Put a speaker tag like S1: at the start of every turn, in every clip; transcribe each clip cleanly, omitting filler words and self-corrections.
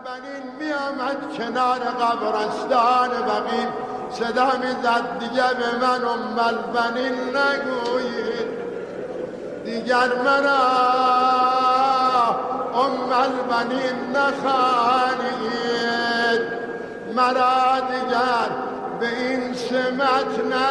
S1: بنین می آمد کنار قبرستان بقیع، صدا می زد دیگه به من البنین نگویید، دیگر مرا البنین نخوانید، مرا دیگر به این سمت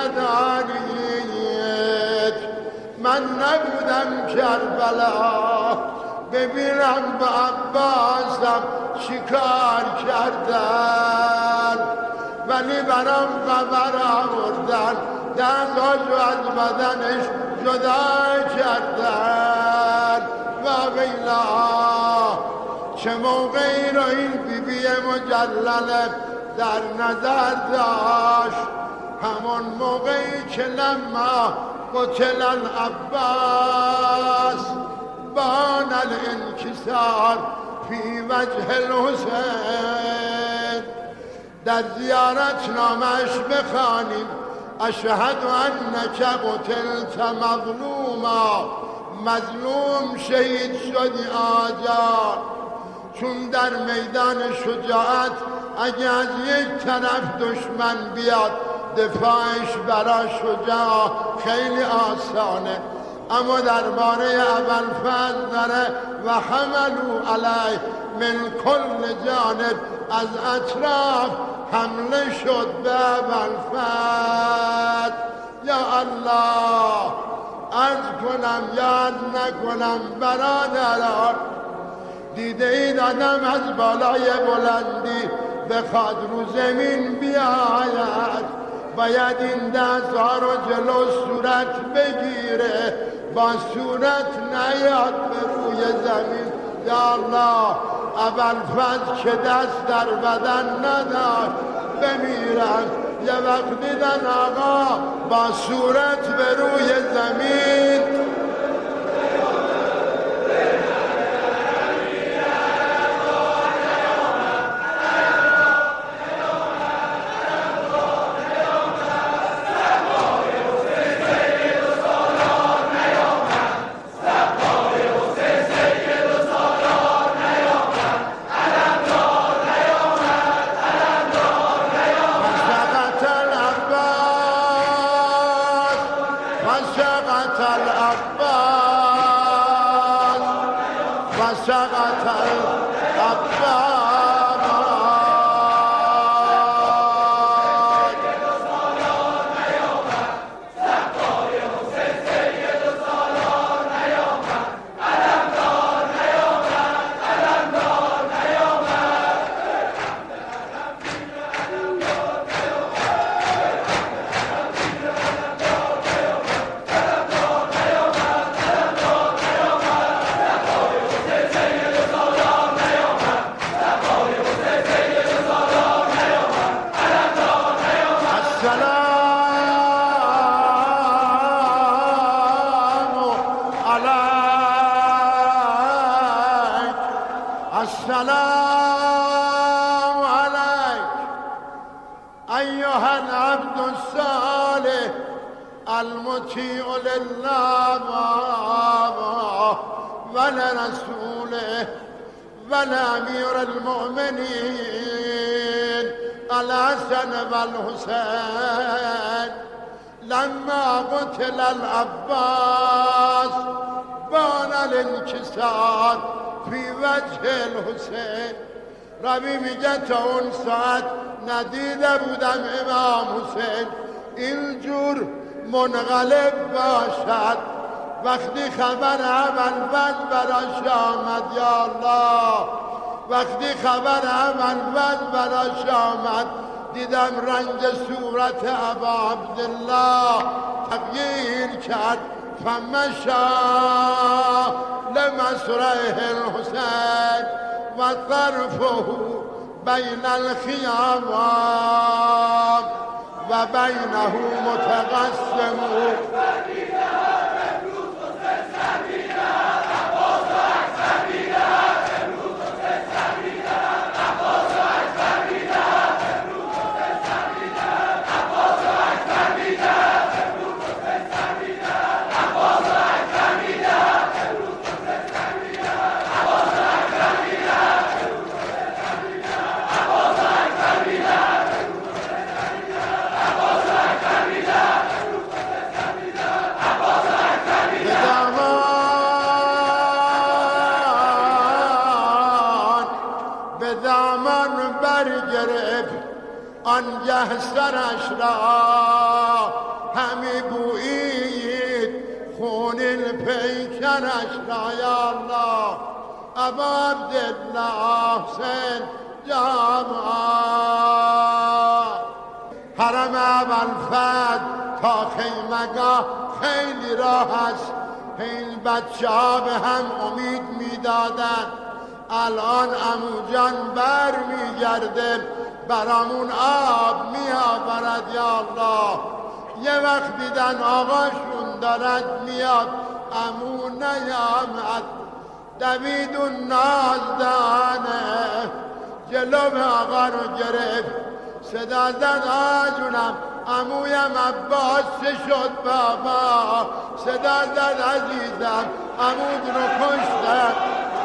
S1: ندانید. من نبودم کربلا ببینم با عباسم شکار کردن، ولی برام خبر آوردن دستاشو از بدنش جدا کردن. و ویلا چه موقعی رو این بیبی مجلله در نظر داشت، همون موقعی که لما قتل العباس بان الانکسار فی وجه الحسین. در زیارت نامش بخوانیم اشهد انک قتلت مظلوما، مظلوم شهید شدی آجا. چون در میدان شجاعت اگه از یک طرف دشمن بیاد دفاعش برای شجاع خیلی آسانه، اما درباره ابوالفضل داره و حملوا علیه من کل جانب، از اطراف حمله شد به ابوالفضل. یا الله عرض کنم یاد نکنم برادران، دیده اید آدم از بالای بلندی بخواد رو زمین بیاید، باید این دستها رو جلو صورت بگیره، با صورت نیاد به روی زمین. یا الله ابوالفضل که دست در بدن نداشت بمیرن، یه وقت دیدن آقا با صورت به روی زمین. سقط العباس السلام عليك أيها العبد الصالح المطيع لله ولرسوله ولأمير المؤمنين الحسن والحسين. لما قتل العباس بان الانكسار فی وجه الحسین. ربی میگه تا اون ساعت ندیده بودم امام حسین اینجور منقلب باشد. وقتی خبر ابوالفضل براش آمد، یا الله، وقتی خبر ابوالفضل براش آمد دیدم رنگ صورت ابا عبدالله تغییر کرد. فمشى لمسرعه الحسين وطرفه بين الخيام وبينه متقسم. به دامن برگرفت آنگه سرش را همی بویید خون پیکرش را. یا الله ابا عبدالله حسین جمال حرم ابوالفضل تا خیمگاه خیلی راه است. این بچه ها به هم امید میدادن الان عمو جان بر میگرده برامون آب میآورد. یا الله یه وقت دیدن آقاشون دارد میاد عمو نیامد دوید و نازدانه جلو آقا رو گرفت صدا زد آجونم عمویم عباس چه شد بابا. صدا زد عزیزم عمود رو کشتن.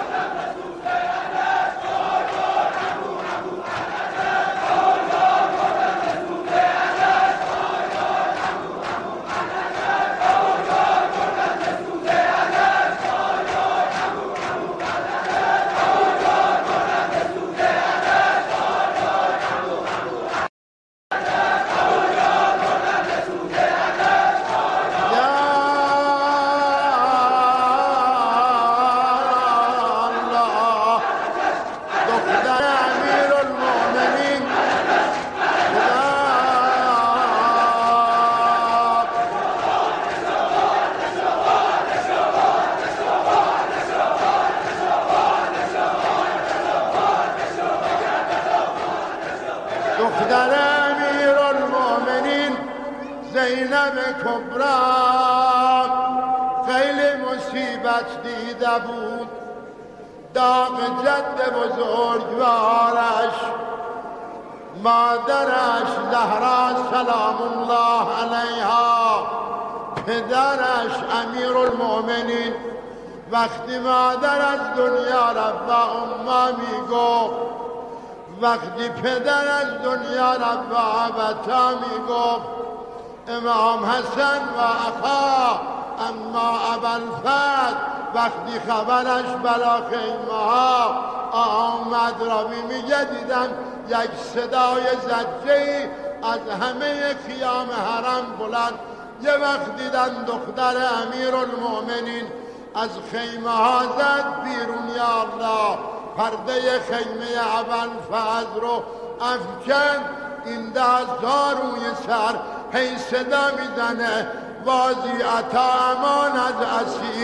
S1: دختر امیرالمؤمنین زینب کبری خیلی مصیبت دیده بود. داغ جد بزرگوارش مادرش زهرا سلام الله علیها، پدرش امیرالمؤمنین وقتی مادر از دنیا رفت و اما میگفت، وقتی پدر از دنیا رفت و ابتا میگفت امام حسن و اخا اما ابوالفضل وقتی خبرش بلا خیمه ها آمد را میگه دیدم یک صدای زجه‌ای از همه خیام حرم بلند. یه وقت دیدن دختر امیرالمؤمنین از خیمه ها زد بیرون. یا الله پرده خیمه ابوالفضل رو افکن، این دست‌ها روی سر هی صدا میزنه وازی عطا امان از اسیر